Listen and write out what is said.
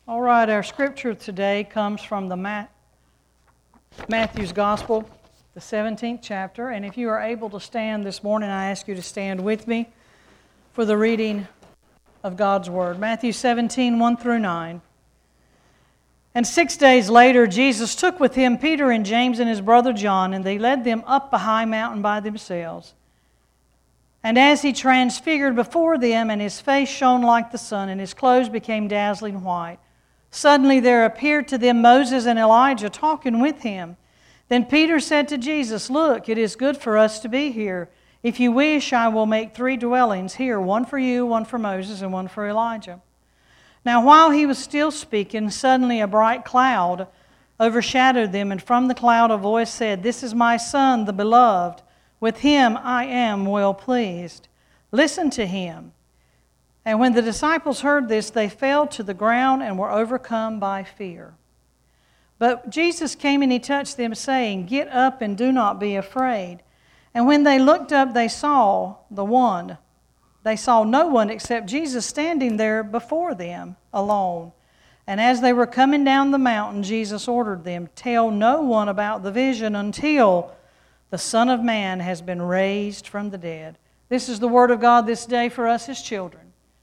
All right, our scripture today comes from the Matthew's Gospel, the 17th chapter. And if you are able to stand this morning, I ask you to stand with me for the reading of God's Word. Matthew 17, 1 through 9. And 6 days later, Jesus took with him Peter and James and his brother John, and they led them up a high mountain by themselves. And as he transfigured before them, and his face shone like the sun, and his clothes became dazzling white, suddenly there appeared to them Moses and Elijah talking with him. Then Peter said to Jesus, "Look, it is good for us to be here. If you wish, I will make 3 dwellings here, one for you, one for Moses, and one for Elijah." Now while he was still speaking, suddenly a bright cloud overshadowed them, and from the cloud a voice said, "This is my Son, the beloved. With him I am well pleased. Listen to him." And when the disciples heard this, they fell to the ground and were overcome by fear. But Jesus came and he touched them, saying, "Get up and do not be afraid." And when they looked up, they saw no one except Jesus standing there before them alone. And as they were coming down the mountain, Jesus ordered them, "Tell no one about the vision until the Son of Man has been raised from the dead." This is the word of God this day for us, his children.